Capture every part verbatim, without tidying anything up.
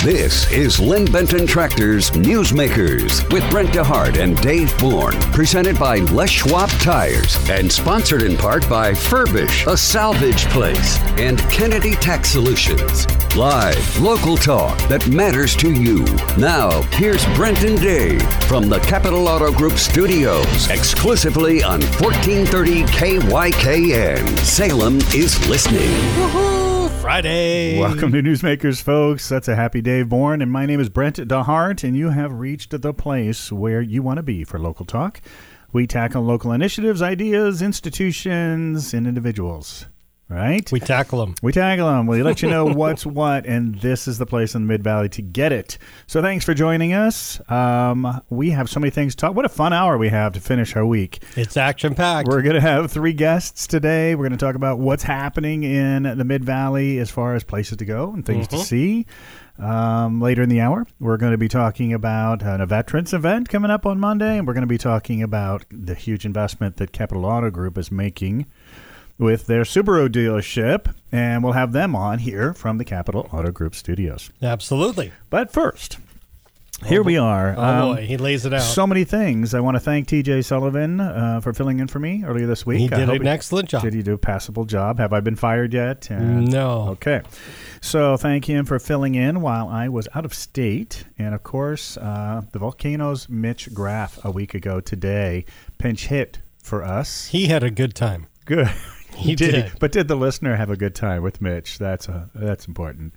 This is Lynn Benton Tractor's Newsmakers with Brent DeHart and Dave Bourne, presented by Les Schwab Tires and sponsored in part by Furbish, a salvage place, and Kennedy Tax Solutions. Live, local talk that matters to you. Now, here's Brent and Dave from the Capital Auto Group studios, exclusively on fourteen thirty K Y K N. Salem is listening. Woohoo! Friday. Welcome to Newsmakers, folks. That's a happy Dave Bourne, and my name is Brent DeHart, and you have reached the place where you want to be for local talk. We tackle local initiatives, ideas, institutions, and individuals. Right? We tackle them. We tackle them. We let you know what's what, and this is the place in the Mid-Valley to get it. So thanks for joining us. Um, we have so many things to talk. What a fun hour we have to finish our week. It's action-packed. We're going to have three guests today. We're going to talk about what's happening in the Mid-Valley as far as places to go and things mm-hmm. to see. Um, later in the hour, we're going to be talking about uh, a veterans event coming up on Monday, and we're going to be talking about the huge investment that Capital Auto Group is making with their Subaru dealership, and we'll have them on here from the Capital Auto Group studios. Absolutely. But first, oh, here we are. Oh, um, boy, he lays it out. So many things. I want to thank T J Sullivan uh, for filling in for me earlier this week. He did an he, excellent job. Did he do a passable job? Have I been fired yet? Uh, no. Okay. So thank him for filling in while I was out of state. And, of course, uh, the Volcanoes Mitch Graff a week ago today pinch hit for us. He had a good time. Good. He did. did. But did the listener have a good time with Mitch? That's a, that's important.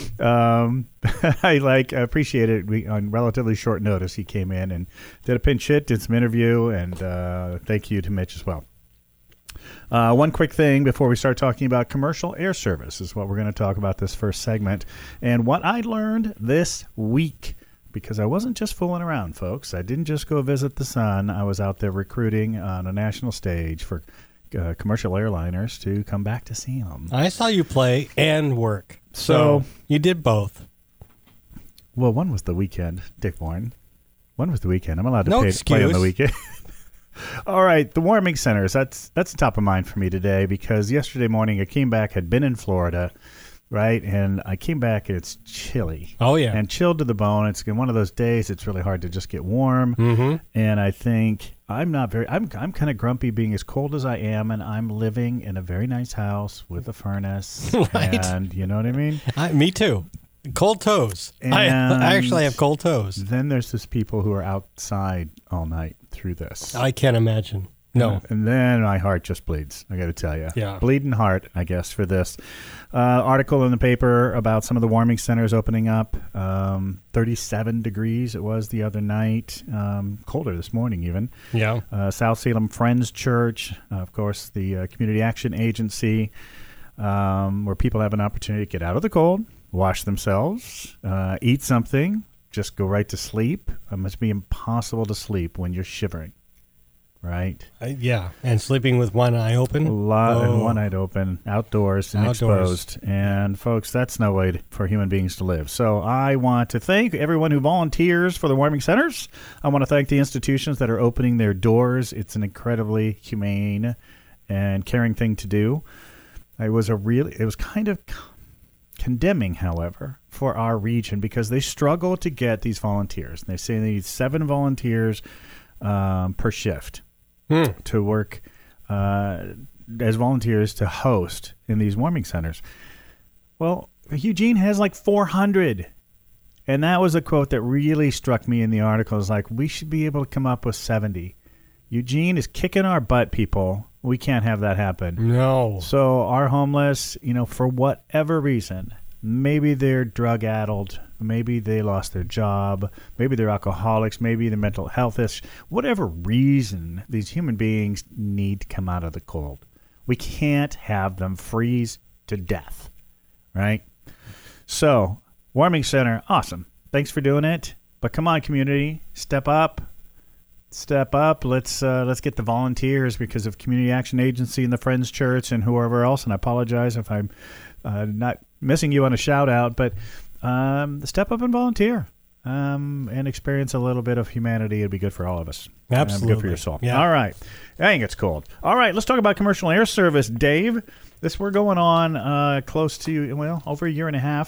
Um, I like appreciate it. We, on relatively short notice, he came in and did a pinch hit, did some interview, and uh, thank you to Mitch as well. Uh, one quick thing before we start talking about commercial air service is what we're going to talk about this first segment. And what I learned this week, because I wasn't just fooling around, folks. I didn't just go visit the sun. I was out there recruiting on a national stage for Uh, commercial airliners to come back to Salem. I saw you play and work. So, so you did both. Well, one was the weekend, Dick Bourne. One was the weekend. I'm allowed to no pay, play on the weekend. excuse. All right, the warming centers. That's that's top of mind for me today because yesterday morning I came back, had been in Florida, right? And I came back and it's chilly. Oh, yeah. And chilled to the bone. It's one of those days it's really hard to just get warm. Mm-hmm. And I think I'm not very, I'm I'm kind of grumpy being as cold as I am, and I'm living in a very nice house with a furnace. Right. And you know what I mean? I, me too. Cold toes. I, I actually have cold toes. Then there's this people who are outside all night through this. I can't imagine. No. And, and then my heart just bleeds, I got to tell you. Yeah. Bleeding heart, I guess, for this. Uh, article in the paper about some of the warming centers opening up. Um, thirty-seven degrees it was the other night. Um, colder this morning even. Yeah. Uh, South Salem Friends Church, uh, of course, the uh, Community Action Agency, um, where people have an opportunity to get out of the cold, wash themselves, uh, eat something, just go right to sleep. It must be impossible to sleep when you're shivering. Right. Uh, yeah, and sleeping with one eye open. A lot oh. and one eye open, outdoors and Outdoors. exposed. And folks, that's no way to, for human beings to live. So I want to thank everyone who volunteers for the warming centers. I want to thank the institutions that are opening their doors. It's an incredibly humane and caring thing to do. It was a really, it was kind of condemning, however, for our region because they struggle to get these volunteers. They say they need seven volunteers um, per shift. Hmm. To work uh, as volunteers to host in these warming centers. Well, Eugene has like four hundred. And that was a quote that really struck me in the article. It's like, we should be able to come up with seventy. Eugene is kicking our butt, people. We can't have that happen. No. So our homeless, you know, for whatever reason, maybe they're drug-addled, maybe they lost their job, maybe they're alcoholics, maybe they're mental health issues. Whatever reason, these human beings need to come out of the cold. We can't have them freeze to death, right? So, warming center, awesome. Thanks for doing it. But come on, community, step up. Step up. Let's uh, let's get the volunteers because of Community Action Agency and the Friends Church and whoever else. And I apologize if I'm uh, not missing you on a shout out, but um, step up and volunteer um, and experience a little bit of humanity. It'd be good for all of us. Absolutely. Um, good for your soul. Yeah. All right. Dang, it's cold. All right, let's talk about commercial air service. Dave, this we're going on uh, close to, well, over a year and a half.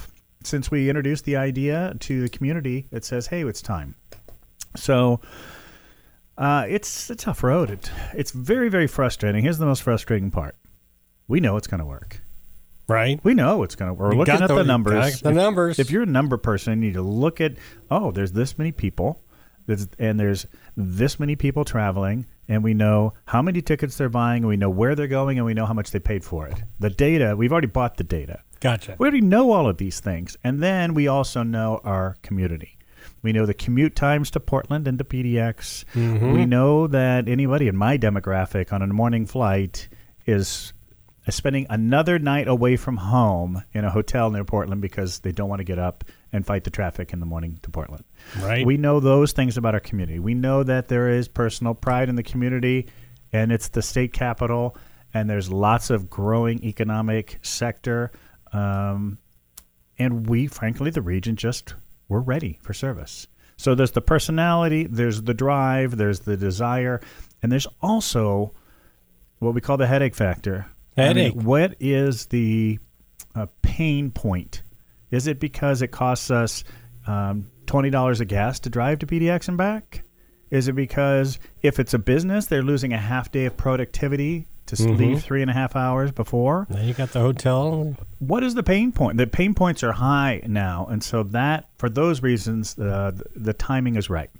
since we introduced the idea to the community, it says, hey, it's time. So uh, it's a tough road. It, it's very, very frustrating. Here's the most frustrating part. We know it's going to work. Right. We know it's going to work. We're looking at the, the numbers. The if, numbers. If you're a number person, you need to look at, oh, there's this many people, there's, and there's this many people traveling, and we know how many tickets they're buying, and we know where they're going, and we know how much they paid for it. The data, we've already bought the data. Gotcha. We already know all of these things. And then we also know our community. We know the commute times to Portland and to P D X. Mm-hmm. We know that anybody in my demographic on a morning flight is spending another night away from home in a hotel near Portland because they don't want to get up and fight the traffic in the morning to Portland. Right. We know those things about our community. We know that there is personal pride in the community, and it's the state capital, and there's lots of growing economic sector. Um, and we, frankly, the region just, we're ready for service. So there's the personality, there's the drive, there's the desire, and there's also what we call the headache factor. Headache. I mean, what is the uh, pain point? Is it because it costs us um, twenty dollars a gas to drive to P D X and back? Is it because if it's a business, they're losing a half day of productivity to mm-hmm. leave three and a half hours before? Then you got the hotel. What is the pain point? The pain points are high now, and so that, for those reasons, uh, the, the timing is right.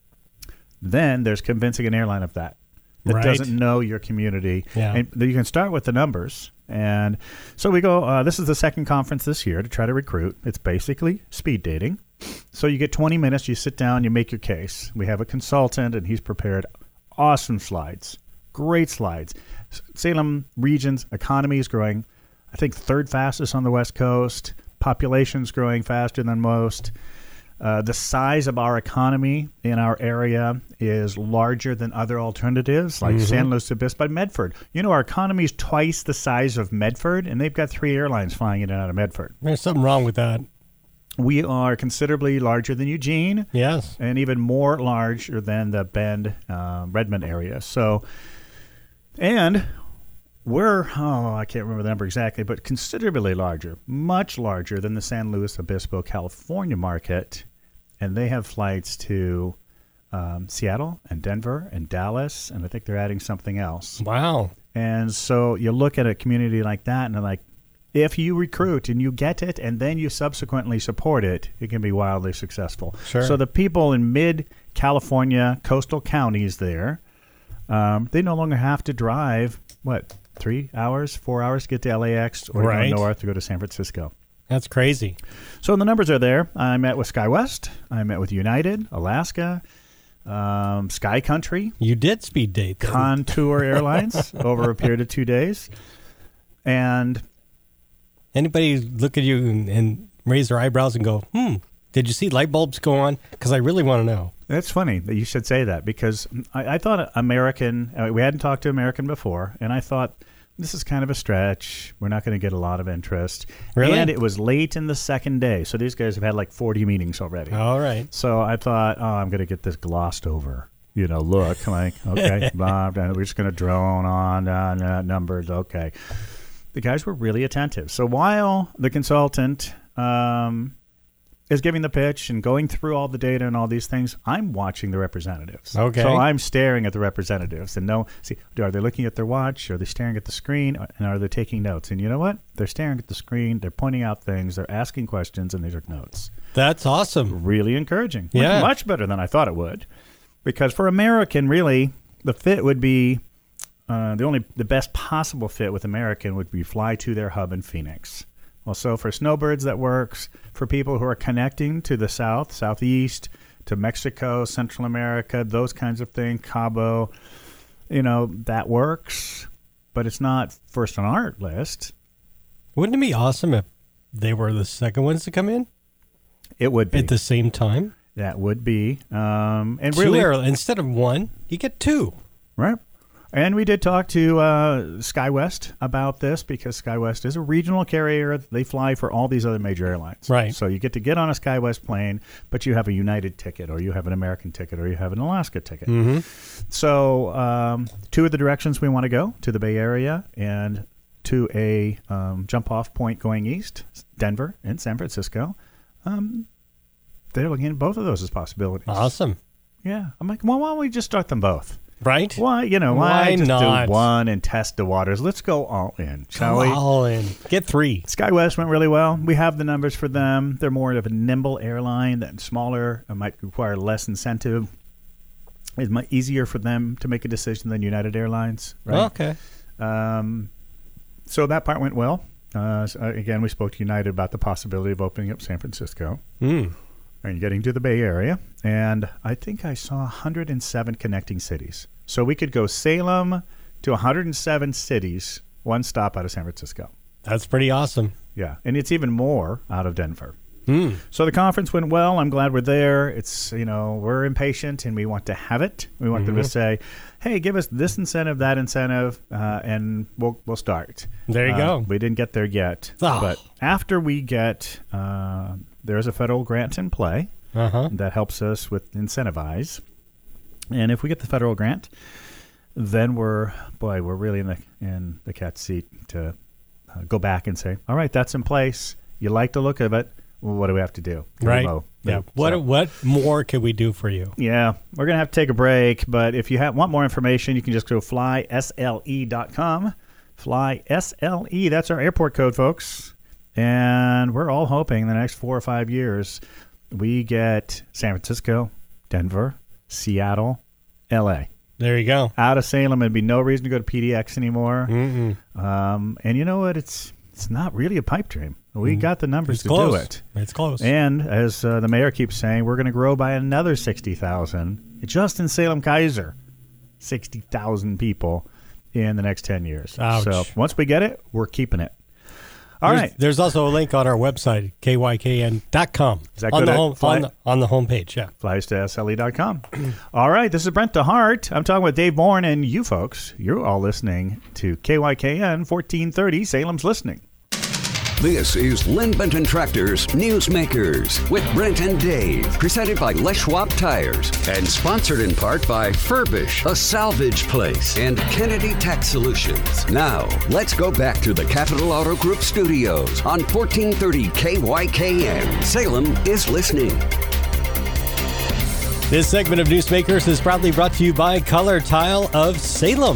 Then there's convincing an airline of that. That right. doesn't know your community. Yeah. And you can start with the numbers. And so we go, uh, this is the second conference this year to try to recruit. It's basically speed dating. So you get twenty minutes, you sit down, you make your case. We have a consultant, and he's prepared awesome slides, great slides. Salem region's economy is growing, I think, third fastest on the West Coast. Population's growing faster than most. Uh, the size of our economy in our area is larger than other alternatives like mm-hmm. San Luis Obispo, Medford. You know, our economy is twice the size of Medford, and they've got three airlines flying in and out of Medford. There's something wrong with that. We are considerably larger than Eugene. Yes. And even more larger than the Bend, uh, Redmond area. So, and we're, oh, I can't remember the number exactly, but considerably larger, much larger than the San Luis Obispo, California market. And they have flights to um, Seattle and Denver and Dallas, and I think they're adding something else. Wow. And so you look at a community like that, and they're like, if you recruit and you get it and then you subsequently support it, it can be wildly successful. Sure. So the people in mid-California coastal counties there, um, they no longer have to drive, what, three hours, four hours to get to L A X or right. to go north to go to San Francisco. That's crazy. So the numbers are there. I met with SkyWest. I met with United, Alaska, um, Sky Country. You did speed date. Then. Contour Airlines over a period of two days. And anybody look at you and, and raise their eyebrows and go, hmm, did you see light bulbs go on? Because I really want to know. It's funny that you should say that because I, I thought American, uh, we hadn't talked to American before, and I thought, this is kind of a stretch. We're not going to get a lot of interest. Really? And it was late in the second day. So these guys have had like forty meetings already. All right. So I thought, oh, I'm going to get this glossed over. You know, look, like, okay, blah, blah, we're just going to drone on uh, uh, numbers. Okay. The guys were really attentive. So while the consultant um, is giving the pitch and going through all the data and all these things, I'm watching the representatives. Okay. So I'm staring at the representatives and know, see, are they looking at their watch? Are they staring at the screen? And are they taking notes? And you know what? They're staring at the screen. They're pointing out things. They're asking questions, and these are notes. That's awesome. Really encouraging. Yeah. Much better than I thought it would. Because for American, really, the fit would be, uh, the only, the best possible fit with American would be fly to their hub in Phoenix. Well, so for snowbirds, that works. For people who are connecting to the south, southeast, to Mexico, Central America, those kinds of things, Cabo, you know, that works. But it's not first on our list. Wouldn't it be awesome if they were the second ones to come in? It would be. At the same time? That would be. Um, and two really, airlines. Instead of one, you get two. Right. And we did talk to uh, SkyWest about this because SkyWest is a regional carrier. They fly for all these other major airlines. Right. So you get to get on a SkyWest plane, but you have a United ticket or you have an American ticket or you have an Alaska ticket. Mm-hmm. So um, two of the directions we want to go, to the Bay Area and to a um, jump-off point going east, Denver and San Francisco. Um, they're looking at both of those as possibilities. Awesome. Yeah. I'm like, well, why don't we just start them both? Right? Why, you know, why, Why just not? do one and test the waters? Let's go all in, shall Go we? all in. Get three. SkyWest went really well. We have the numbers for them. They're more of a nimble airline that smaller. It might require less incentive. It's much easier for them to make a decision than United Airlines. Right? Okay. Um, so that part went well. Uh, so again, we spoke to United about the possibility of opening up San Francisco Mm. and getting to the Bay Area. And I think I saw one hundred seven connecting cities. So we could go Salem to one hundred seven cities, one stop out of San Francisco. That's pretty awesome. Yeah. And it's even more out of Denver. Mm. So the conference went well. I'm glad we're there. It's, you know, we're impatient and we want to have it. We want Mm-hmm. them to say, hey, give us this incentive, that incentive, uh, and we'll we'll start. There you Uh, go. We didn't get there yet. Oh. But after we get, uh, there's a federal grant in play Uh-huh. that helps us with incentivize. And if we get the federal grant, then we're, boy, we're really in the, in the cat's seat to uh, go back and say, all right, that's in place. You like the look of it. Well, what do we have to do? Right. Low. Yeah. What So- what more can we do for you? yeah, we're going to have to take a break, but if you have, want more information, you can just go fly S L E dot com. Fly S L E, that's our airport code, folks. And we're all hoping in the next four or five years we get San Francisco, Denver, Seattle, L A. There you go. Out of Salem, there'd be no reason to go to P D X anymore. Mm-mm. Um, and you know what? It's it's not really a pipe dream. We got the numbers It's to close. do it. It's close. And as uh, the mayor keeps saying, we're going to grow by another sixty thousand just in Salem-Kaiser. sixty thousand people in the next ten years. Ouch. So once we get it, we're keeping it. All there's, right. There's also a link on our website, K Y K N dot com. Is that on good the at home, fly- on the, on the homepage, yeah. Flies to S L E dot com. All right. This is Brent DeHart. I'm talking with Dave Bourne, and you folks, you're all listening to K Y K N fourteen thirty, Salem's Listening. This is Lynn Benton Tractor's Newsmakers with Brent and Dave, presented by Les Schwab Tires and sponsored in part by Furbish, a salvage place, and Kennedy Tax Solutions. Now, let's go back to the Capital Auto Group studios on fourteen thirty K Y K N. Salem is listening. This segment of Newsmakers is proudly brought to you by Color Tile of Salem.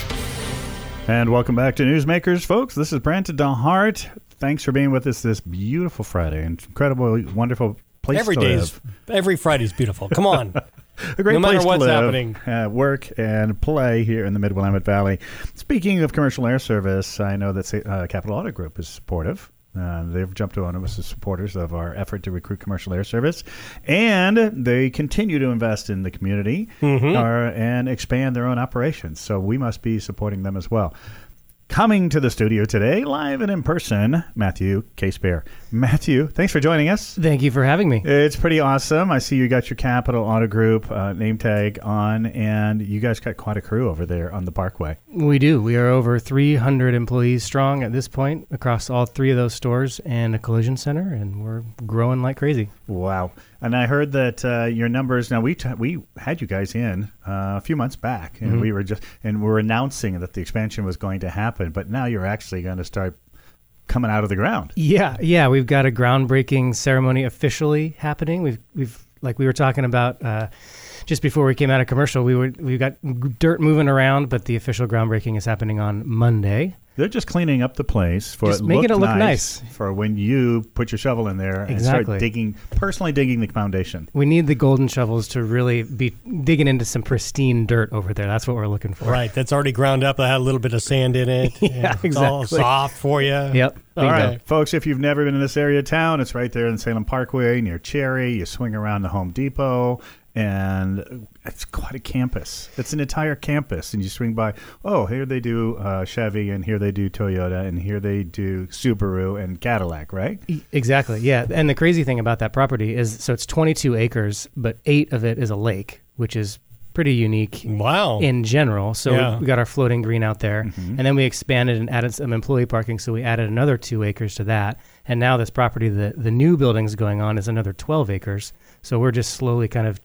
And welcome back to Newsmakers, folks. This is Brent DeHart. Thanks for being with us this beautiful Friday. Incredible, wonderful place Every to day live. is, every Friday's beautiful. Come on. A great no matter place what's to live, happening. Uh, work and play here in the Mid-Willamette Valley. Speaking of commercial air service, I know that uh, Capital Auto Group is supportive. Uh, they've jumped on us as supporters of our effort to recruit commercial air service, and they continue to invest in the community Mm-hmm. uh, and expand their own operations. So we must be supporting them as well. Coming to the studio today, live and in person, Matthew Casebear. Matthew, thanks for joining us. Thank you for having me. It's pretty awesome. I see you got your Capital Auto Group uh, name tag on, and you guys got quite a crew over there on the Parkway. We do. We are over three hundred employees strong at this point across all three of those stores and a collision center, and we're growing like crazy. Wow. And I heard that uh, your numbers, now we t- we had you guys in uh, a few months back, and Mm-hmm. we were just, and we're announcing that the expansion was going to happen, but now you're actually going to start coming out of the ground. Yeah, yeah. We've got a groundbreaking ceremony officially happening. We've we've like we were talking about uh, just before we came out of commercial. We were we got dirt moving around, but the official groundbreaking is happening on Monday. They're just cleaning up the place for Just it making look it look nice, nice. for when you put your shovel in there and Exactly. start digging, personally digging the foundation. We need the golden shovels to really be digging into some pristine dirt over there. That's what we're looking for. Right, that's already ground up. I had a little bit of sand in it. Yeah, It's all exactly. soft for you. Yep. All Bingo. right, folks, if you've never been in this area of town, it's right there in Salem Parkway near Cherry. You swing around the Home Depot, and it's quite a campus. It's an entire campus, and you swing by, oh, here they do uh, Chevy, and here they do Toyota, and here they do Subaru and Cadillac, right? E- Exactly. Yeah. And the crazy thing about that property is so it's twenty-two acres, but eight of it is a lake, which is pretty unique Wow. in general. So Yeah. we got our floating green out there, Mm-hmm. and then we expanded and added some employee parking. So we added another two acres to that. And now this property, the, the new building's going on, is another twelve acres. So we're just slowly kind of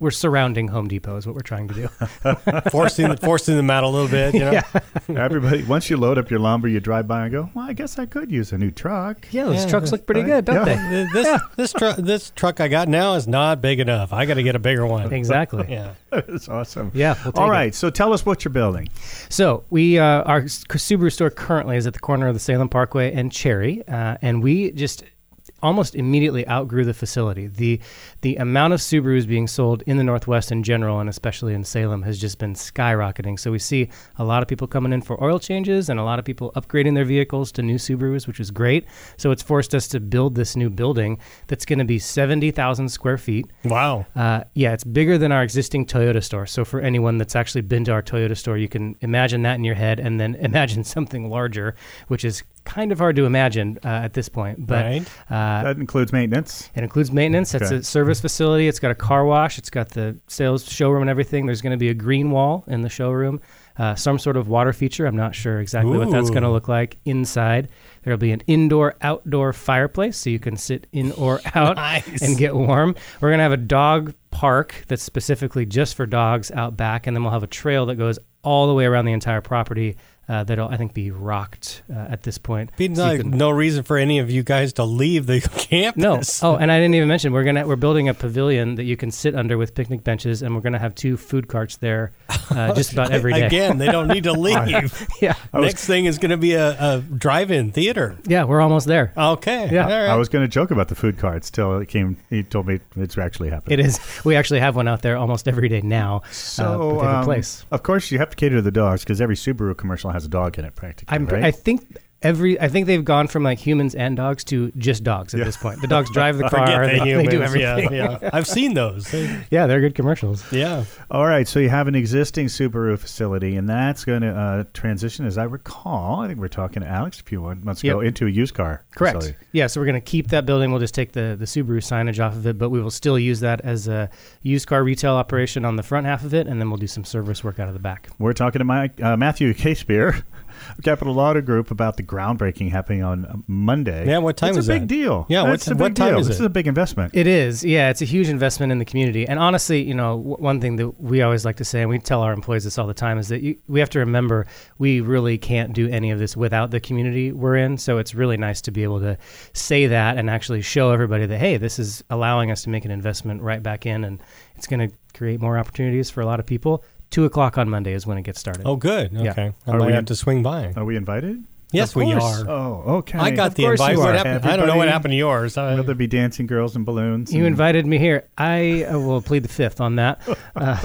we're surrounding Home Depot is what we're trying to do. forcing forcing them out a little bit. You know? Yeah. Everybody, once you load up your lumber, you drive by and go, well, I guess I could use a new truck. Yeah, those Yeah, trucks look pretty good, don't yeah. This this truck this truck I got now is not big enough. I got to get a bigger one. they? Exactly. Yeah. That's awesome. Yeah, we'll take All it. right, so tell us what you're building. So we uh, our Subaru store currently is at the corner of the Salem Parkway and Cherry, uh, and we just almost immediately outgrew the facility. The the amount of Subarus being sold in the Northwest in general, and especially in Salem, has just been skyrocketing. So we see a lot of people coming in for oil changes and a lot of people upgrading their vehicles to new Subarus, which is great. So it's forced us to build this new building that's going to be seventy thousand square feet. Wow. Uh, yeah, it's bigger than our existing Toyota store. So for anyone that's actually been to our Toyota store, you can imagine that in your head and then imagine something larger, which is kind of hard to imagine uh, at this point. But Right. uh, That includes maintenance. it includes maintenance. It's Okay. a service facility. It's got a car wash. It's got the sales showroom and everything. There's going to be a green wall in the showroom, uh, some sort of water feature. I'm not sure exactly what that's Ooh. going to look like inside. There'll be an indoor-outdoor fireplace, so you can sit in or out Nice. and get warm. We're going to have a dog park that's specifically just for dogs out back, and then we'll have a trail that goes all the way around the entire property uh, that'll, I think, be rocked uh, at this point. Be So you like can- no reason for any of you guys to leave the campus. No. Oh, and I didn't even mention we're gonna we're building a pavilion that you can sit under with picnic benches, and we're gonna have two food carts there, uh, just about every day. Again, they don't need to leave. Yeah. Next thing is going to be a, a drive-in theater. Yeah, we're almost there. Okay. Yeah. All right. I was going to joke about the food carts till it came. He told me it's actually happening. It is. We actually have one out there almost every day now. So, uh, but they have a um, place. of course, you have to cater to the dogs because every Subaru commercial has a dog in it, practically. I'm. right? I think. Every, I think they've gone from like humans and dogs to just dogs at Yeah. this point. The dogs drive the car. Forget they, the they humans. do everything. Yeah, yeah. I've seen those. They- Yeah, they're good commercials. yeah. All right, so you have an existing Subaru facility, and that's going to uh, transition, as I recall. I think we're talking to Alex a few months ago Yep. into a used car Correct. facility. Yeah, so we're going to keep that building. We'll just take the, the Subaru signage off of it, but we will still use that as a used car retail operation on the front half of it, and then we'll do some service work out of the back. We're talking to Mike, uh, Matthew Casebeer, Capital Auto Group, about the groundbreaking happening on Monday. Yeah, what time it's is a big that? deal. Yeah, what That's t- a big what time deal. is This it? is a big investment. It is. Yeah, it's a huge investment in the community. And honestly, you know, w- one thing that we always like to say, and we tell our employees this all the time, is that you, we have to remember we really can't do any of this without the community we're in. So it's really nice to be able to say that and actually show everybody that, hey, this is allowing us to make an investment right back in, and it's going to create more opportunities for a lot of people. Two o'clock on Monday is when it gets started. Oh, good. Yeah. Okay. I Are might we have in- to swing by. Are we invited? Yes, Of we course. are. Oh, okay. I got Of the course invite. you What are. happened? I don't know what Everybody- happened to yours. I, Will there be dancing girls and balloons? You and- invited me here. I uh, will plead the fifth on that. Uh,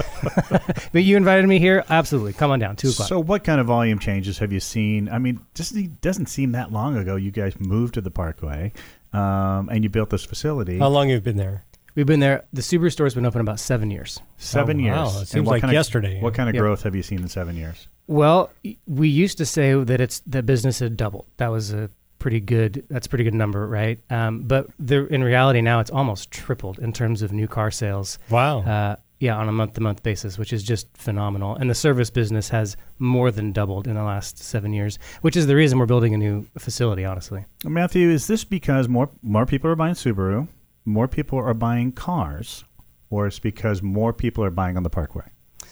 but you invited me here. Absolutely. Come on down. Two o'clock. So what kind of volume changes have you seen? I mean, just it doesn't seem that long ago you guys moved to the Parkway um, and you built this facility. how long have you been there? We've been there. The Subaru store's been open about seven years. Seven Oh, years. wow. It And seems what like kind of- yesterday. What kind of Yep. growth have you seen in seven years? Well, y- we used to say that it's the business had doubled. That was a pretty good. That's a pretty good number, right? Um, but there, in reality, now it's almost tripled in terms of new car sales. Wow. Uh, yeah, on a month-to-month basis, which is just phenomenal. And the service business has more than doubled in the last seven years, which is the reason we're building a new facility. Honestly, Matthew, is this because more more people are buying Subaru, more people are buying cars, or it's because more people are buying on the Parkway?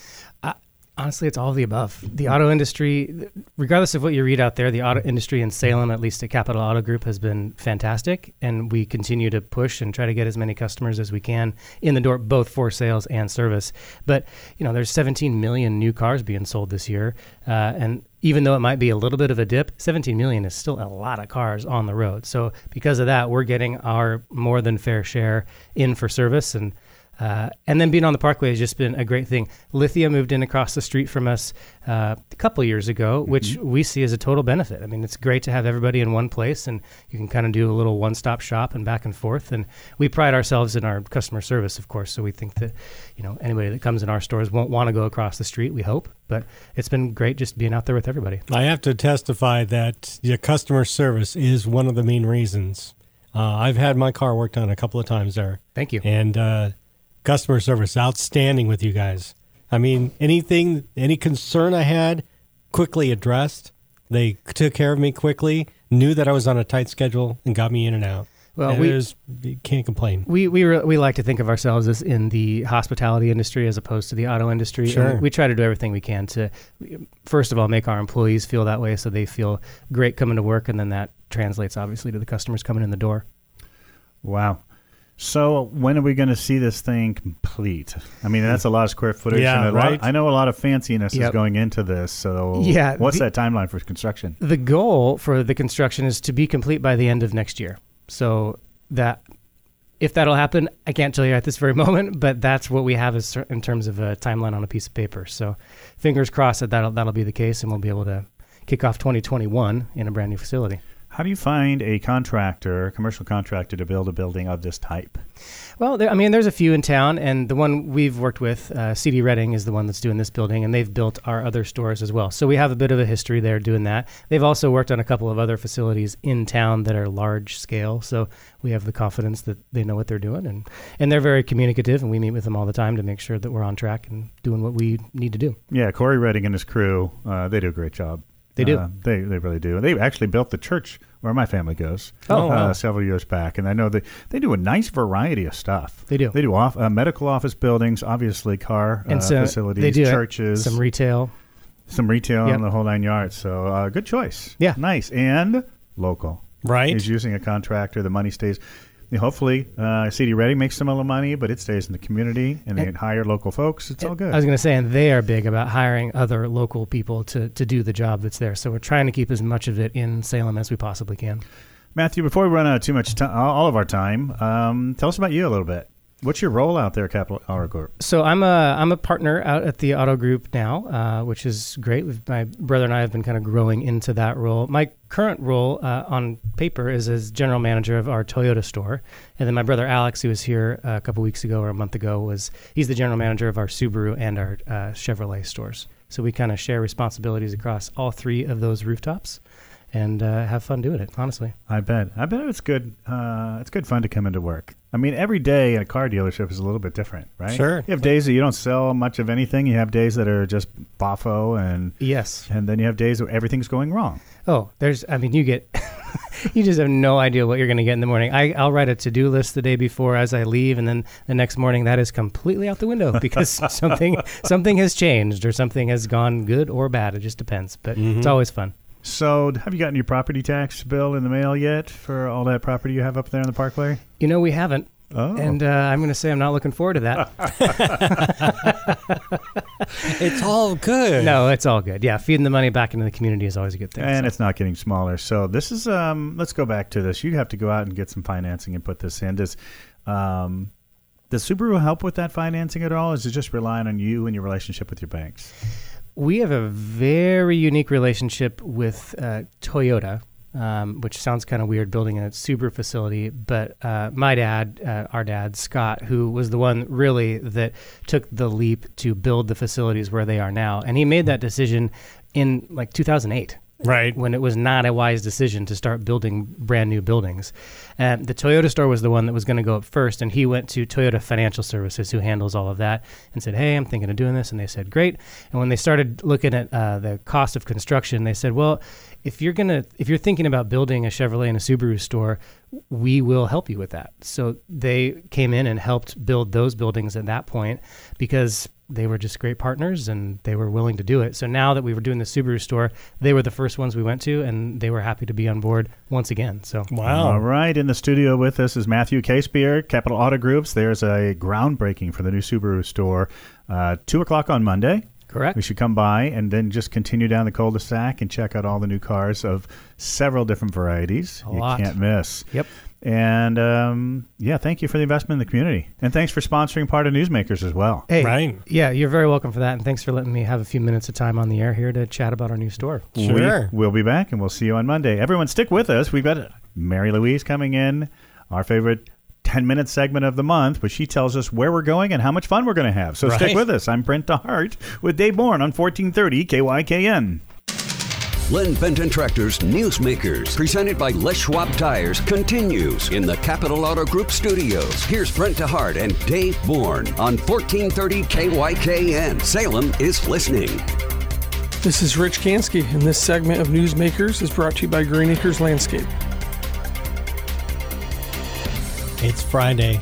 honestly, it's all of the above. The auto industry, regardless of what you read out there, the auto industry in Salem, at least at Capital Auto Group, has been fantastic. And we continue to push and try to get as many customers as we can in the door, both for sales and service. But, you know, there's seventeen million new cars being sold this year. Uh, and even though it might be a little bit of a dip, seventeen million is still a lot of cars on the road. So because of that, we're getting our more than fair share in for service. And Uh, and then being on the Parkway has just been a great thing. Lithia moved in across the street from us uh, a couple years ago, which mm-hmm. we see as a total benefit. I mean, it's great to have everybody in one place, and you can kind of do a little one-stop shop and back and forth. And we pride ourselves in our customer service, of course, so we think that, you know, anybody that comes in our stores won't want to go across the street, we hope. But it's been great just being out there with everybody. I have to testify that your customer service is one of the main reasons. Uh, I've had my car worked on a couple of times there. Thank you. And uh, customer service, outstanding with you guys. I mean, anything, any concern I had, quickly addressed. They took care of me quickly, knew that I was on a tight schedule, and got me in and out. Well, And we there's- you can't complain. we we re- we like to think of ourselves as in the hospitality industry as opposed to the auto industry. Sure. And we try to do everything we can to, first of all, make our employees feel that way, so they feel great coming to work, and then that translates obviously to the customers coming in the door. Wow. So when are we going to see this thing complete? I mean, that's a lot of square footage. Yeah, and a lot- right. I know a lot of fanciness is Yep. going into this. So Yeah, what's the- that timeline for construction? The goal for the construction is to be complete by the end of next year. So that, if that'll happen, I can't tell you at this very moment, but that's what we have as cer- in terms of a timeline on a piece of paper. So fingers crossed that that'll, that'll be the case, and we'll be able to kick off twenty twenty-one in a brand new facility. How do you find a contractor, a commercial contractor, to build a building of this type? Well, there, I mean, there's a few in town, and the one we've worked with, uh, C D Redding, is the one that's doing this building, and they've built our other stores as well. So we have a bit of a history there doing that. They've also worked on a couple of other facilities in town that are large scale, so we have the confidence that they know what they're doing, and, and they're very communicative, and we meet with them all the time to make sure that we're on track and doing what we need to do. Yeah, Corey Redding and his crew, uh, they do a great job. They do. Uh, they they really do. They actually built the church where my family goes Oh, uh, wow. several years back. And I know they, they do a nice variety of stuff. They do. They do off, uh, medical office buildings, obviously car uh, And so facilities, they do it. churches, Some retail. some retail Yep. on the whole nine yards. So uh, good choice. Yeah. Nice. And local. Right? He's using a contractor. The money stays. Hopefully, uh, C D Redding makes some little money, but it stays in the community, and they And- hire local folks. It's all good. I was going to say, and they are big about hiring other local people to, to do the job that's there. So we're trying to keep as much of it in Salem as we possibly can. Matthew, before we run out of too much time, all of our time, um, tell us about you a little bit. What's your role out there at Capital Auto Group? So I'm a I'm a partner out at the Auto Group now, uh, which is great. We've, my brother and I have been kind of growing into that role. My current role uh, on paper is as general manager of our Toyota store, and then my brother Alex, who was here a couple weeks ago or a month ago, was he's the general manager of our Subaru and our uh, Chevrolet stores. So we kind of share responsibilities across all three of those rooftops, and uh, have fun doing it. Honestly. I bet. I bet it's good. Uh, it's good fun to come into work. I mean, every day at a car dealership is a little bit different, right? Sure. You have days that you don't sell much of anything. You have days that are just boffo, and Yes. and then you have days where everything's going wrong. Oh, there's, I mean, you get, you just have no idea what you're going to get in the morning. I, I'll write a to-do list the day before as I leave, and then the next morning that is completely out the window because something, something has changed or something has gone good or bad. It just depends, but it's always fun. So, have you gotten your property tax bill in the mail yet for all that property you have up there in the Parkway? You know, we haven't. Oh. And uh, I'm going to say I'm not looking forward to that. It's all good. No, it's all good. Yeah, feeding the money back into the community is always a good thing. And so. it's not getting smaller. So this is um let's go back to this. You have to go out and get some financing and put this in. Does um does Subaru help with that financing at all? Or is it just relying on you and your relationship with your banks? We have a very unique relationship with uh, Toyota, um, which sounds kind of weird building a Subaru facility. But uh, my dad, uh, our dad, Scott, who was the one really that took the leap to build the facilities where they are now. And he made that decision in like two thousand eight. Right. When it was not a wise decision to start building brand new buildings. And the Toyota store was the one that was going to go up first, and he went to Toyota Financial Services, who handles all of that, and said, hey, I'm thinking of doing this, and they said, great. And when they started looking at uh, the cost of construction, they said, well, if you're gonna, if you're thinking about building a Chevrolet and a Subaru store, we will help you with that. So they came in and helped build those buildings at that point because they were just great partners and they were willing to do it. So now that we were doing the Subaru store, they were the first ones we went to, and they were happy to be on board once again. So Wow. All right. In the studio with us is Matthew Casebeer, Capital Auto Groups. There's a groundbreaking for the new Subaru store, uh, two o'clock on Monday. correct. We should come by and then just continue down the cul-de-sac and check out all the new cars of several different varieties. A you lot. can't miss. Yep. And um, yeah, thank you for the investment in the community. And thanks for sponsoring part of Newsmakers as well. Hey, Right. yeah, you're very welcome for that, and thanks for letting me have a few minutes of time on the air here to chat about our new store. Sure. We, we'll be back and we'll see you on Monday. Everyone stick with us. We've got Mary Louise coming in, our favorite ten-minute segment of the month, but she tells us where we're going and how much fun we're going to have. So stick Right. with us. I'm Brent DeHart with Dave Bourne on fourteen thirty K Y K N. Lynn Benton Tractor's Newsmakers, presented by Les Schwab Tires, continues in the Capital Auto Group studios. Here's Brent DeHart and Dave Bourne on fourteen thirty K Y K N. Salem is listening. This is Rich Kansky, and this segment of Newsmakers is brought to you by Green Acres Landscape. It's Friday.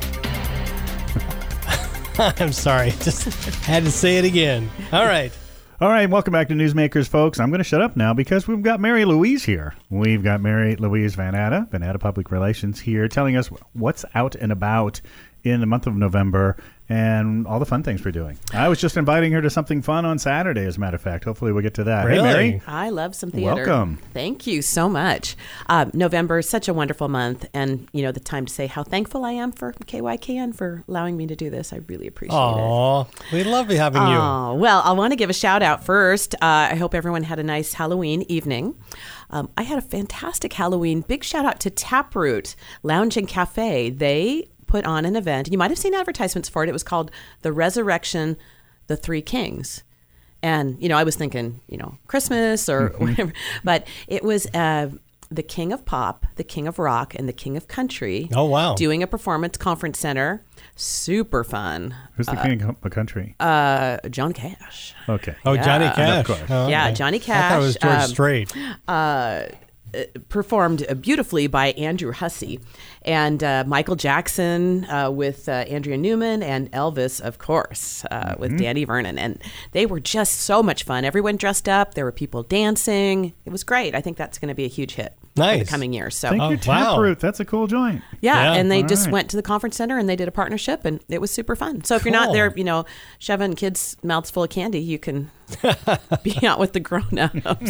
I'm sorry. Just had to say it again. All right. All right, welcome back to Newsmakers, folks. I'm going to shut up now because we've got Mary Louise here. We've got Mary Louise Van Atta, Van Atta Public Relations here, telling us what's out and about in the month of November and all the fun things we're doing. I was just inviting her to something fun on Saturday, as a matter of fact. Hopefully we'll get to that. Really? Hey, Mary. I love some theater. Welcome. Thank you so much. Uh, November is such a wonderful month, and you know the time to say how thankful I am for K Y K N for allowing me to do this. I really appreciate it. Aw, we love having you. Oh, well, I want to give a shout out first. Uh, I hope everyone had a nice Halloween evening. Um, I had a fantastic Halloween. Big shout out to Taproot Lounge and Cafe. They put on an event. You might have seen advertisements for it. It was called The Resurrection, The Three Kings. And, you know, I was thinking, you know, Christmas or mm-hmm. whatever. But it was uh, the King of Pop, the King of Rock, and the King of Country. Oh, wow. Doing a performance conference center. Super fun. Who's the uh, King of the Country? Uh, John Cash. Okay. Oh, yeah. Johnny Cash. Of course. Oh, yeah, okay. Johnny Cash. I thought it was George um, Strait. Uh, performed beautifully by Andrew Hussey and uh, Michael Jackson uh, with uh, Andrea Newman and Elvis, of course, uh, mm-hmm. with Danny Vernon. And they were just so much fun. Everyone dressed up. There were people dancing. It was great. I think that's going to be a huge hit nice. for the coming years. So, Thank oh, you, Taproot. wow. That's a cool joint. yeah, Yeah. and they All just right. went to the conference center and they did a partnership, and it was super fun. So if you're not Cool. there, you know, shoving kids' mouths full of candy, you can be out with the grown-ups.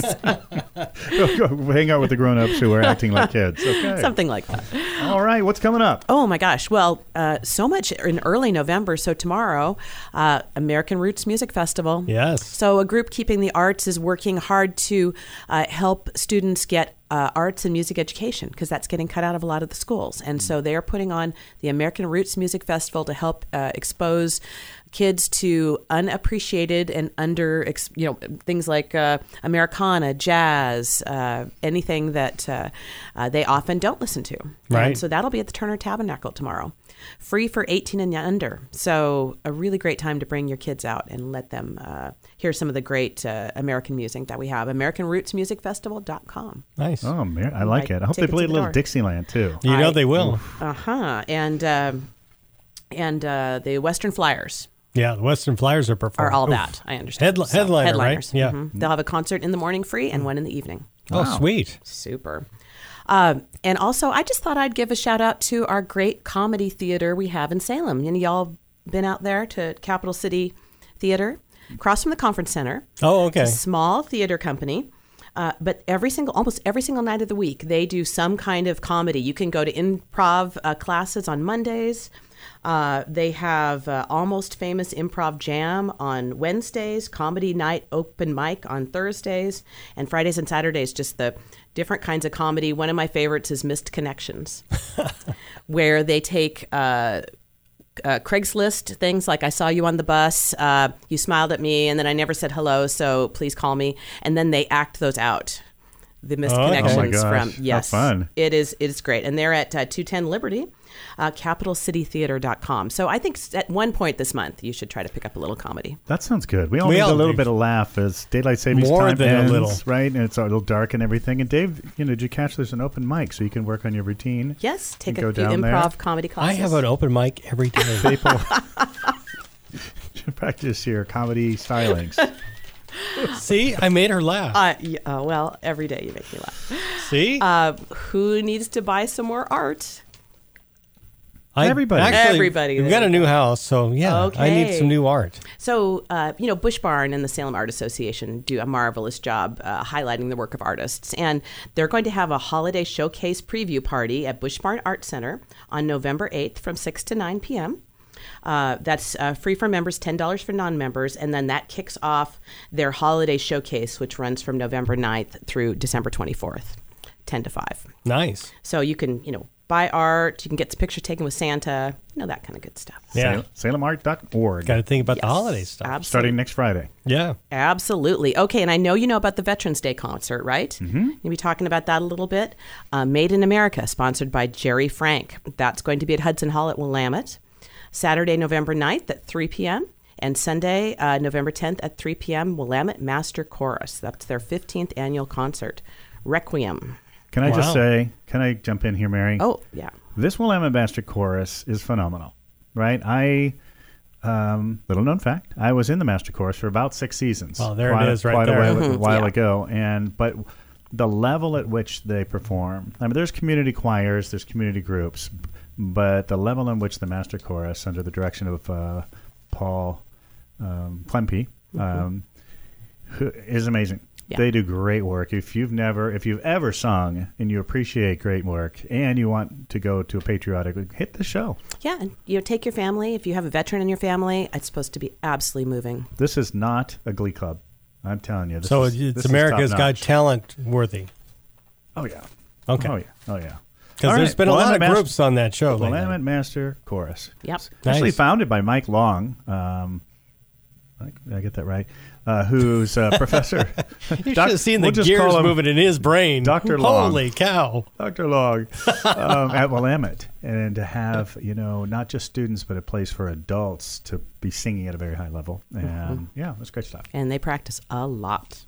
Go, go hang out with the grown-ups who are acting like kids. Okay. Something like that. All right, what's coming up? Oh my gosh. Well, uh, so much in early November. So tomorrow, uh, American Roots Music Festival. Yes. So a group Keeping the Arts is working hard to uh, help students get uh, arts and music education, because that's getting cut out of a lot of the schools. And so they are putting on the American Roots Music Festival to help uh, expose kids to unappreciated and under, you know, things like uh, Americana, jazz, uh, anything that uh, uh, they often don't listen to. Right. And so that'll be at the Turner Tabernacle tomorrow. Free for eighteen and under. So a really great time to bring your kids out and let them uh, hear some of the great uh, American music that we have. American Roots Music Festival dot com. Nice. Oh, man, I like Buy it. I hope they tickets play a at the little door. Dixieland, too. You know I- they will. Uh-huh. And, um, and uh, the Western Flyers Yeah, the Western Flyers are performing. are all Oof. that, I understand. Headli- headliner, right? headliners. Yeah. Mhm. They'll have a concert in the morning free and one in the evening. Oh, Wow. sweet. Super. Um, and also, I just thought I'd give a shout out to our great comedy theater we have in Salem. And y'all been out there to Capital City Theater, across from the Conference Center. Oh, okay. It's a small theater company. Uh, but every single, almost every single night of the week, they do some kind of comedy. You can go to improv uh, classes on Mondays. Uh, they have uh, Almost Famous Improv Jam on Wednesdays, Comedy Night Open Mic on Thursdays, and Fridays and Saturdays, just the different kinds of comedy. One of my favorites is Missed Connections, where they take uh, uh, Craigslist things like, I saw you on the bus, uh, you smiled at me, and then I never said hello, so please call me. And then they act those out. The missed Oh, okay. connections Oh my gosh, from how yes, fun. it is. It is great, and they're at uh, two ten Liberty, uh, capital city theater dot com. So I think s- at one point this month you should try to pick up a little comedy. That sounds good. We all We need all a little do. bit of laugh as daylight savings More time than a ends, little. right? And it's a little dark and everything. And Dave, you know, did you catch there's an open mic so you can work on your routine? Yes, take You a go few down there. improv comedy I classes. have an open mic every day. People should practice your comedy stylings. See, I made her laugh. Uh, y- uh, well, every day you make me laugh. See, Uh, who needs to buy some more art? I, everybody. Actually, Everybody, We've there got a you new house, so yeah, I need Okay. some new art. So, uh, you know, Bush Barn and the Salem Art Association do a marvelous job uh, highlighting the work of artists. And they're going to have a holiday showcase preview party at Bush Barn Art Center on November eighth from six to nine p.m. Uh, that's uh, free for members, ten dollars for non-members. And then that kicks off their holiday showcase, which runs from November ninth through December twenty-fourth, ten to five. Nice. So you can, you know, buy art, you can get some picture taken with Santa, you know, that kind of good stuff. Yeah. Salem art dot org. Got to think about the Yes, holiday stuff. Absolutely. Starting next Friday. Yeah. Absolutely. Okay, and I know you know about the Veterans Day concert, right? Mm-hmm. You'll be talking about that a little bit. Uh, Made in America, sponsored by Jerry Frank. That's going to be at Hudson Hall at Willamette. Saturday, November ninth at three p.m. and Sunday, uh, November tenth at three p.m. Willamette Master Chorus. That's their fifteenth annual concert. Requiem. Can I just Wow. say, can I jump in here, Mary? Oh, yeah. This Willamette Master Chorus is phenomenal, right? I, um, little known fact, I was in the Master Chorus for about six seasons. Well, there quite, it is right quite there. a while, Mhm, a while yeah. ago. And But the level at which they perform, I mean, there's community choirs, there's community groups, but the level in which the Master Chorus, under the direction of uh, Paul um, Klempe, um, who is amazing. Yeah. They do great work. If you've never, if you've ever sung and you appreciate great work and you want to go to a patriotic, hit the show. Yeah, and you know, take your family. If you have a veteran in your family, it's supposed to be absolutely moving. This is not a glee club. I'm telling you. This So is, it's this is America's Got top-notch. Talent worthy. Oh yeah. Okay. Oh yeah. Oh yeah. Because All there's right. been a lot of Willamette Master- groups on that show lately. Willamette Master Chorus. Yep. It's Actually Nice. founded by Mike Long. Um, did I get that right? Uh, who's a professor? You should Doc- have seen we'll the just gears call him moving in his brain. Doctor Long. Holy cow. Doctor Long um, at Willamette, and to have, you know, not just students, but a place for adults to be singing at a very high level. And yeah, that's great stuff. And they practice a lot.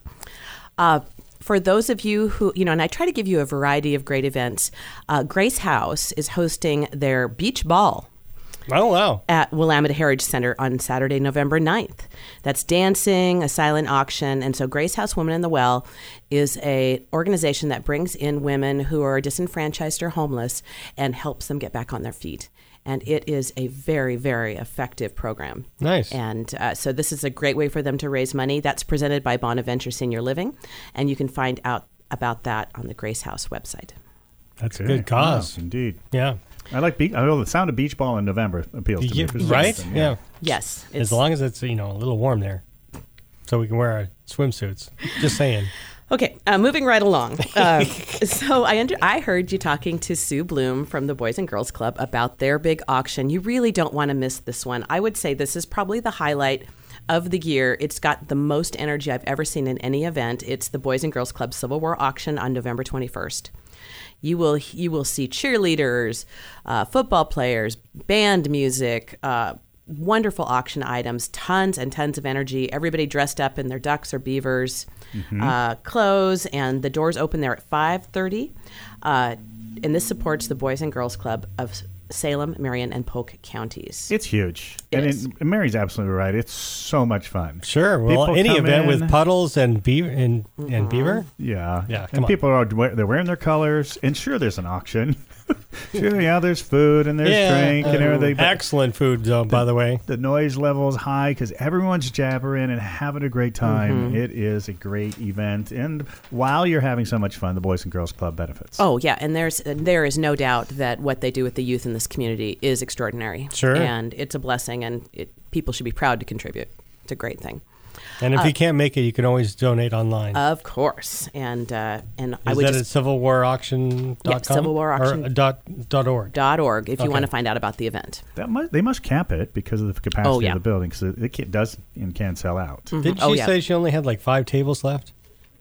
Uh, for those of you who, you know, and I try to give you a variety of great events, uh, Grace House is hosting their beach ball Oh, wow. at Willamette Heritage Center on Saturday, November ninth. That's dancing, a silent auction. And so Grace House Women in the Well is a organization that brings in women who are disenfranchised or homeless and helps them get back on their feet. And it is a very, very effective program. Nice. And uh, so this is a great way for them to raise money. That's presented by Bonaventure Senior Living. And you can find out about that on the Grace House website. That's a Okay. good cause. Wow, indeed. Yeah. I like beach. I know the sound of beach ball in November appeals to You- me. for some right? reason, Yeah. Yes. As it's- long as it's, you know, a little warm there. So we can wear our swimsuits. Just saying. Okay, uh, moving right along. Uh, so I under, I heard you talking to Sue Bloom from the Boys and Girls Club about their big auction. You really don't want to miss this one. I would say this is probably the highlight of the year. It's got the most energy I've ever seen in any event. It's the Boys and Girls Club Civil War auction on November twenty-first. You will you will see cheerleaders, uh, football players, band music, uh, wonderful auction items, tons and tons of energy. Everybody dressed up in their ducks or beavers, uh, clothes, and the doors open there at five thirty. Uh, and this supports the Boys and Girls Club of Salem, Marion, and Polk counties. It's huge. It and is. It, Mary's absolutely right. It's so much fun. Sure. Well, People any come event in- with puddles and beaver and, and beaver. Yeah. Yeah, come And on. people are they're wearing their colors. And sure, there's an auction. Sure, yeah, there's food and there's drink and everything. But Excellent food, though, by the way. the noise level is high because everyone's jabbering and having a great time. It is a great event. And while you're having so much fun, the Boys and Girls Club benefits. Oh yeah, and there's there is no doubt that what they do with the youth in this community is extraordinary. Sure. And it's a blessing, and it, people should be proud to contribute. It's a great thing, And if you can't make it, you can always donate online. of course. And uh, and I Is would that just at civil war auction dot com? Yeah, civil war auction. Or, uh, dot, dot org. dot org if you Okay. want to find out about the event. That must, they must cap it because of the capacity Oh, yeah. of the building because it, it does and can sell out. Didn't she Oh, yeah. say she only had like five tables left?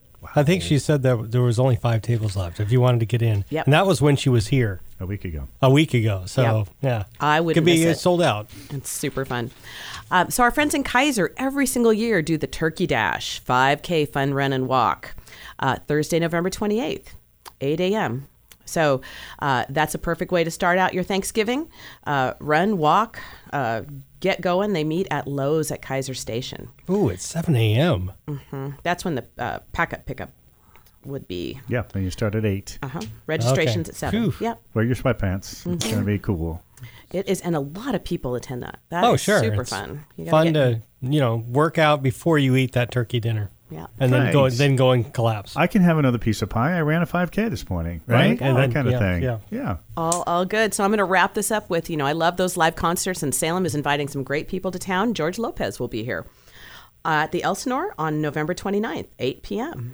I think she said that there was only five tables left if you wanted to get in. Yep. And that was when she was here A week ago. a week ago. So, Yep. yeah. I wouldn't Could be miss uh, it. sold out. It's super fun. Um, so our friends in Kaiser every single year do the Turkey Dash five K fun run and walk uh, Thursday, November twenty-eighth, eight a.m. So uh, that's a perfect way to start out your Thanksgiving. Uh, run, walk, uh, get going. They meet at Lowe's at Kaiser Station. Ooh, it's seven a.m. That's when the uh, pack-up pickup would be. Yeah, and you start at eight. Uh-huh. Registration's Okay. at seven. Phew. Yep, Wear your sweatpants. It's going to be cool. it is, and a lot of people attend that. That Oh, is sure. super It's fun. You gotta Fun get- to, you know, work out before you eat that turkey dinner. Yeah. And then go, Right. then go and collapse. I can have another piece of pie. I ran a five K this morning, right? Right, and that then- kind of yeah, thing. yeah. yeah. All, all good. So I'm going to wrap this up with, you know, I love those live concerts, and Salem is inviting some great people to town. George Lopez will be here uh, at the Elsinore on November twenty-ninth, eight p.m.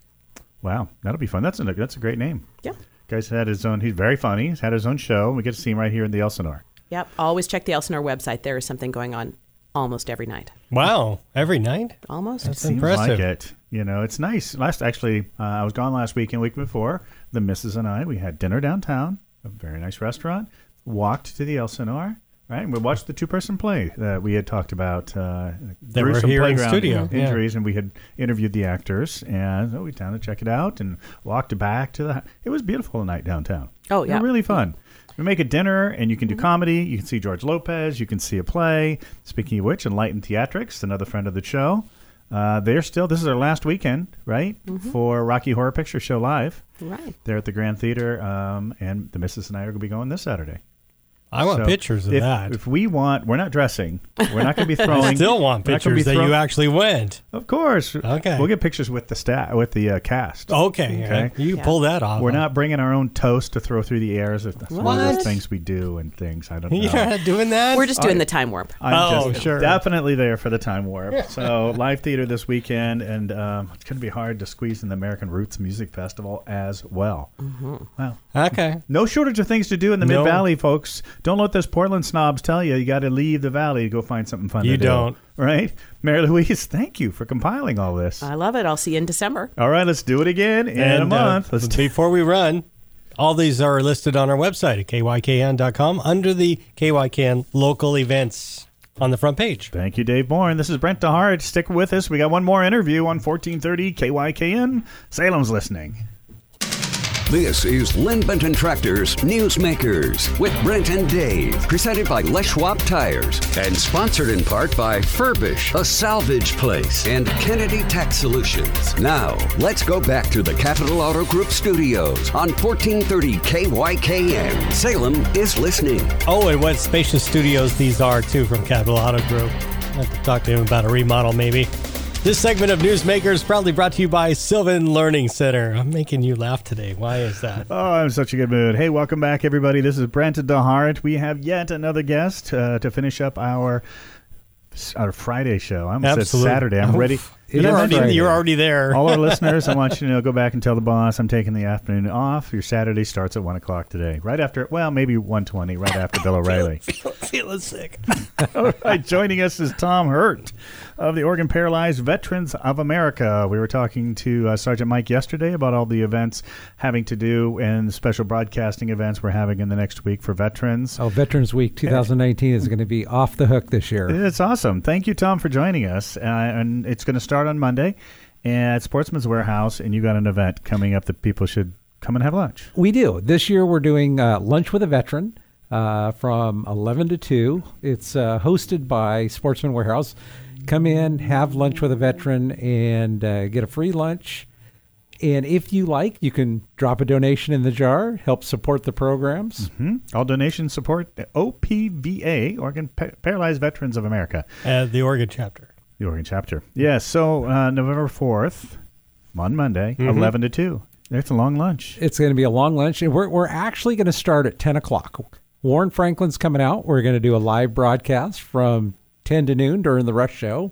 Wow, that'll be fun. That's a that's a great name. Yeah. Guy's had his own. He's very funny. He's had his own show. We get to see him right here in the Elsinore. Yep. Always check the Elsinore website. There is something going on almost every night. Wow. Every night? Almost. That's Seems impressive. like it. You know, it's nice. Last actually, uh, I was gone last week and week before. The missus and I, we had dinner downtown, a very nice restaurant. Walked to the Elsinore. Right, and we watched the two-person play that we had talked about. Uh, They were gruesome here in playground studio, yeah. injuries, and we had interviewed the actors, and so we went down to check it out and walked back to the. It was beautiful night downtown. Oh, yeah. Really fun. We make a dinner, and you can do comedy. You can see George Lopez. You can see a play. Speaking of which, Enlightened Theatrics, another friend of the show. Uh, they're still, this is our last weekend, right, mm-hmm. for Rocky Horror Picture Show Live. Right. They're at the Grand Theater, um, and the missus and I are going to be going this Saturday. I want So pictures of if, that. If we want, we're not dressing. We're not going to be throwing. I still want we're not gonna pictures be that throw- you actually went. Of course. Okay. We'll get pictures with the staff, with the uh, cast. Okay. Okay. You Yeah. pull that off. We're not bringing our own toast to throw through the airs. If that's one of What? those things we do and things. I don't know. You're not doing that? We're just doing I- the time warp. I'm Oh, just sure. definitely there for the time warp. So live theater this weekend, and um, it's going to be hard to squeeze in the American Roots Music Festival as well. Mm-hmm. Wow. Okay. No shortage of things to do in the No. Mid Valley, folks. Don't let those Portland snobs tell you you got to leave the valley to go find something fun You to do. don't. Right? Mary Louise, thank you for compiling all this. I love it. I'll see you in December. All right, let's do it again in and, a month. Uh, Let's do- before we run, all these are listed on our website at K Y K N dot com under the K Y K N local events on the front page. Thank you, Dave Bourne. This is Brent DeHart. Stick with us. We got one more interview on fourteen thirty K Y K N. Salem's listening. This is Lynn Benton Tractors Newsmakers with Brent and Dave, presented by Les Schwab Tires and sponsored in part by Furbish, a salvage place, and Kennedy Tax Solutions. Now, let's go back to the Capital Auto Group studios on fourteen thirty K Y K N. Salem is listening. Oh, and what spacious studios these are, too, from Capital Auto Group. I'll have to talk to him about a remodel, maybe. This segment of Newsmakers proudly brought to you by Sylvan Learning Center. I'm making you laugh today. Why is that? Oh, I'm in such a good mood. Hey, welcome back, everybody. This is Brent DeHart. We have yet another guest uh, to finish up our our Friday show. I almost said Absolutely. Saturday. I'm ready. You're Did I already, mention- you're already there. All our listeners, I want you to know, go back and tell the boss I'm taking the afternoon off. Your Saturday starts at one o'clock today. Right after, well, maybe one twenty, right after Bill O'Reilly. Feeling sick. All right, joining us is Tom Hurt of the Oregon Paralyzed Veterans of America. We were talking to uh, Sergeant Mike yesterday about all the events having to do and special broadcasting events we're having in the next week for veterans. Oh, Veterans Week twenty nineteen is going to be off the hook this year. It's awesome. Thank you, Tom, for joining us. Uh, and it's going to start on Monday at Sportsman's Warehouse, and you got an event coming up that people should come and have lunch. We do. This year we're doing uh, Lunch with a Veteran uh, from eleven to two. It's uh, hosted by Sportsman Warehouse. Come in, have lunch with a veteran, and uh, get a free lunch. And if you like, you can drop a donation in the jar, help support the programs. Hmm? All donations support O P V A, Oregon Pa- Paralyzed Veterans of America. Uh, the Oregon chapter. The Oregon chapter. Yes, so uh, November fourth, on Monday, Mhm. eleven to two. It's a long lunch. It's going to be a long lunch, and we're, we're actually going to start at ten o'clock. Warren Franklin's coming out. We're going to do a live broadcast from ten to noon during the rush show.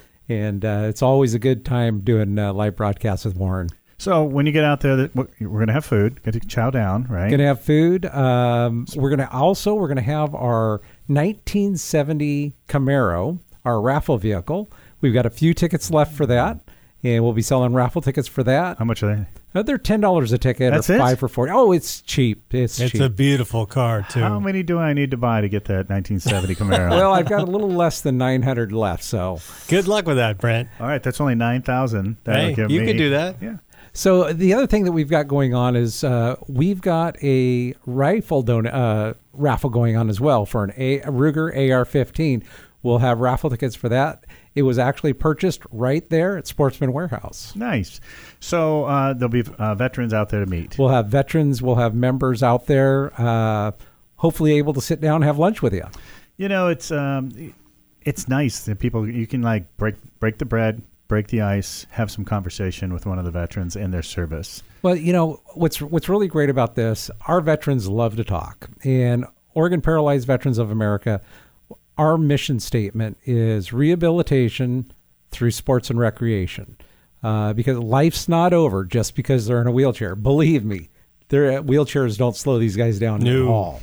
And uh, it's always a good time doing uh, live broadcasts with Warren. So when you get out there, that- we're going to have food. Going to chow down, right? Going to have food. Um, we're going to also, we're going to have our nineteen seventy Camaro, our raffle vehicle. We've got a few tickets left for that. And we'll be selling raffle tickets for that. How much are they? Uh, they're ten dollars a ticket That's or it? five for forty. Oh, it's cheap. It's, It's cheap. a beautiful car, too. How many do I need to buy to get that nineteen seventy Camaro? Well, I've got a little less than nine hundred left, so. Good luck with that, Brent. All right, that's only nine thousand. Hey, you can do that. Yeah. So the other thing that we've got going on is uh, we've got a rifle don- uh, raffle going on as well for an a- a Ruger A R fifteen. We'll have raffle tickets for that. It was actually purchased right there at Sportsman Warehouse. Nice. So uh, there'll be uh, veterans out there to meet. We'll have veterans. We'll have members out there, uh, hopefully able to sit down and have lunch with you. You know, it's um, it's nice that people, you can like break break the bread, break the ice, have some conversation with one of the veterans in their service. Well, you know, what's what's really great about this, our veterans love to talk. And Oregon Paralyzed Veterans of America, our mission statement is rehabilitation through sports and recreation. Uh, because life's not over just because they're in a wheelchair. Believe me, their wheelchairs don't slow these guys down No. at all.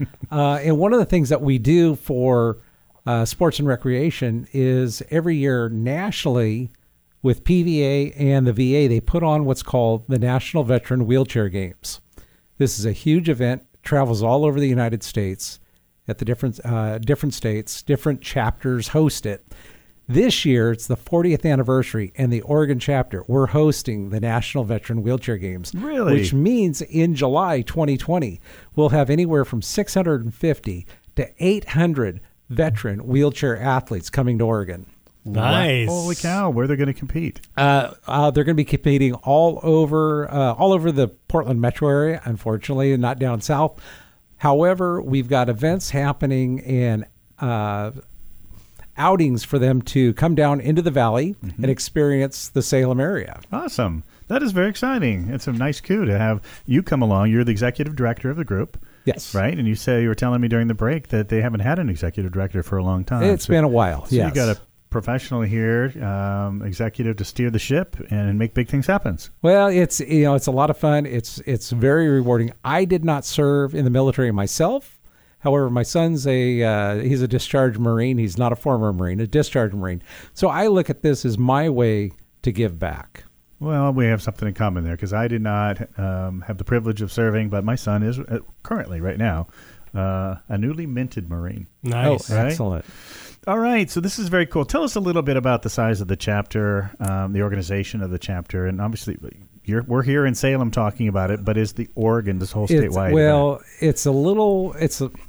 uh, and one of the things that we do for uh, sports and recreation is every year nationally with P V A and the V A, they put on what's called the National Veteran Wheelchair Games. This is a huge event, travels all over the United States at the different uh, different states, different chapters host it. This year, it's the fortieth anniversary, and the Oregon chapter, we're hosting the National Veteran Wheelchair Games. Really? Which means in July twenty twenty, we'll have anywhere from six hundred fifty to eight hundred veteran wheelchair athletes coming to Oregon. Nice. Holy cow! Where they're going to compete? Uh, uh, they're going to be competing all over, uh, all over the Portland metro area. Unfortunately, not down south. However, we've got events happening and uh, outings for them to come down into the valley mm-hmm. and experience the Salem area. Awesome! That is very exciting. It's a nice coup to have you come along. You're the executive director of the group. Yes. Right? And you say you were telling me during the break that they haven't had an executive director for a long time. It's so, been a while. So yes. you got a professional here, um, executive to steer the ship and make big things happen. Well, it's you know it's a lot of fun. It's it's very rewarding. I did not serve in the military myself. However, my son's a uh, he's a discharged Marine. He's not a former Marine, a discharged Marine. So I look at this as my way to give back. Well, we have something in common there because I did not um, have the privilege of serving, but my son is uh, currently, right now, uh, a newly minted Marine. Nice. Oh, right? Excellent. All right, so this is very cool. Tell us a little bit about the size of the chapter, um, the organization of the chapter, and obviously you're, we're here in Salem talking about it, but is the Oregon, this whole It's, statewide well, event? it's a little, it's a,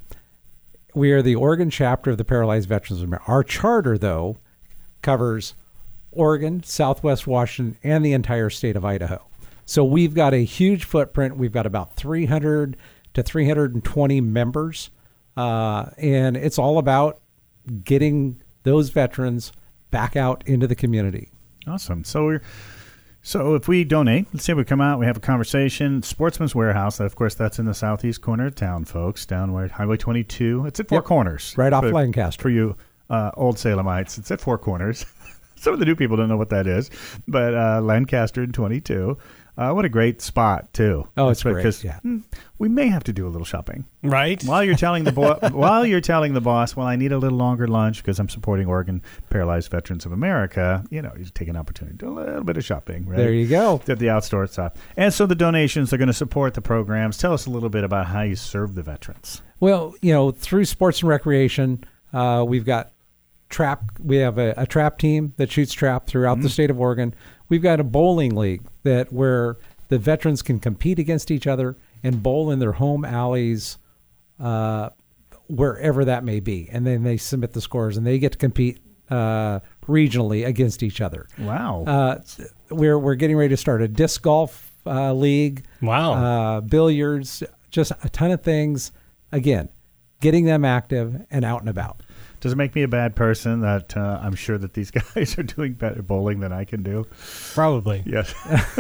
we are the Oregon chapter of the Paralyzed Veterans of America. Our charter, though, covers Oregon, Southwest Washington, and the entire state of Idaho. So we've got a huge footprint. We've got about three hundred to three hundred twenty members, uh, and it's all about getting those veterans back out into the community. Awesome. So we're so if we donate, let's say we come out, we have a conversation. Sportsman's Warehouse, of course, that's in the southeast corner of town, folks, down where Highway twenty-two. It's at Four Yep. Corners. Right off for, Lancaster. For you uh, old Salemites, it's at Four Corners. Some of the new people don't know what that is, but uh, Lancaster and twenty-two. Uh, what a great spot, too. Oh, it's That's great, because yeah. hmm, we may have to do a little shopping. Right. While you're telling the bo- while you're telling the boss, well, I need a little longer lunch because I'm supporting Oregon Paralyzed Veterans of America, you know, you just take an opportunity to do a little bit of shopping, right? There you go. At the outstore stuff. And so the donations are going to support the programs. Tell us a little bit about how you serve the veterans. Well, you know, through sports and recreation, uh, we've got trap. We have a, a trap team that shoots trap throughout mm-hmm. the state of Oregon. We've got a bowling league that where the veterans can compete against each other and bowl in their home alleys, uh, wherever that may be. And then they submit the scores and they get to compete uh, regionally against each other. Wow. Uh, we're we're getting ready to start a disc golf uh, league. Wow. Uh, billiards, just a ton of things. Again, getting them active and out and about. Does it make me a bad person that uh, I'm sure that these guys are doing better bowling than I can do? Probably. Yes.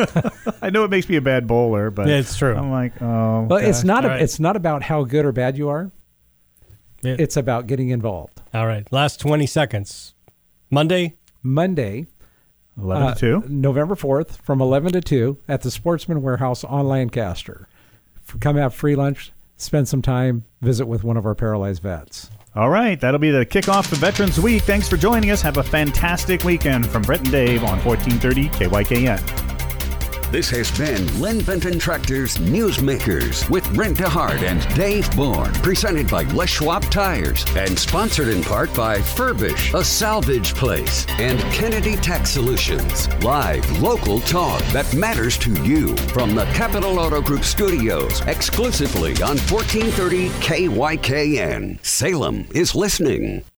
I know it makes me a bad bowler, but Yeah, it's true. I'm like, oh. Well, it's gosh. not a, All right. it's not about how good or bad you are. Yeah. It's about getting involved. All right. Last twenty seconds. Monday. Monday, eleven uh, to two. November fourth, from eleven to two at the Sportsman Warehouse on Lancaster. F- Come have free lunch, spend some time, visit with one of our paralyzed vets. All right, that'll be the kickoff of Veterans Week. Thanks for joining us. Have a fantastic weekend from Brett and Dave on fourteen thirty K Y K N. This has been Lynn Benton Tractor's Newsmakers with Brent DeHart and Dave Bourne, presented by Les Schwab Tires and sponsored in part by Furbish, a salvage place, and Kennedy Tax Solutions. Live local talk that matters to you from the Capital Auto Group studios, exclusively on fourteen thirty K Y K N. Salem is listening.